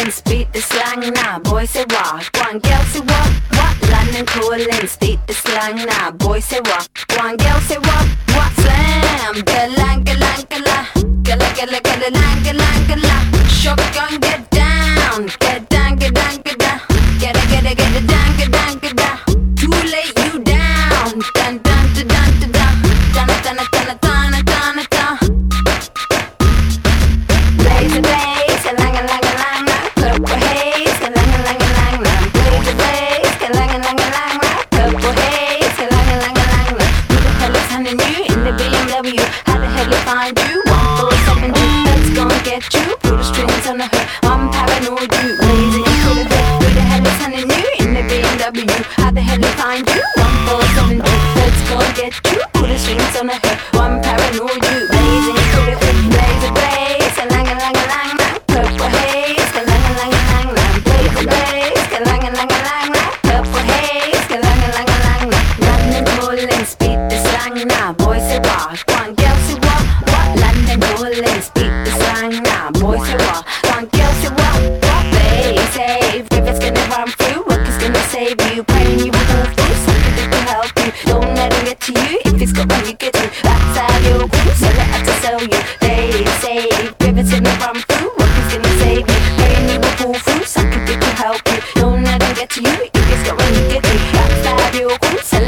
calling, speak the slang now. Boys say what? One girl say what? What? London calling, speak the slang now. Boys say what? One girl say what? What? Slam. Galang, galang, galang. Gala, gala, gala, lang, galang, galang. Shotgun, get down. Get down, get down, get down. Get it, get it, get it down, get down, get down. Too late, you down. Dun, dun, dun, dun, dun, dun. Dun, dun, dun, dun, dun, dun, dun, dun. Blaze a blaze, a lang, a lang, a lang, lang. Purple haze, a lang, a lang, a lang, lang. Blaze a blaze, a lang, a lang, a lang, lang. Purple haze, a lang, a lang, a lang, lang. Who the hell is hunting you in the BMW? How the hell they find you? 1472, let's go and get you. Put the strings on the hook, I'm paranoid you. Blazing you could have been. Who the hell is hunting you in the BMW? How the hell they find you? 1472, let's go and get you. Put the strings on the hook, I'm paranoid you. Blazing you could have been. Blaze a blaze, a lang, a lang, a lang, lang. Purple haze, a lang, a lang, a lang, lang. Blaze a blaze, a lang, a lang, a lang, lang. Purple haze, a lang, a lang, a lang, lang. London calling, speak the slang now. Boys say what? One girl say what? What? London calling, speak the slang now. Boys say what? One girl say what? What? They say if it's gonna run through, work is gonna save you. Praying you will go through, something that will help you. Don't let it get to you. If it's got one, you get through. That's how you'll go. Sell it out to sell you. They say if it's gonna run through, work is gonna save you. Praying you will pull through, something that will help you. Don't let it get to you. If it's got one, you get through. That's how you'll go.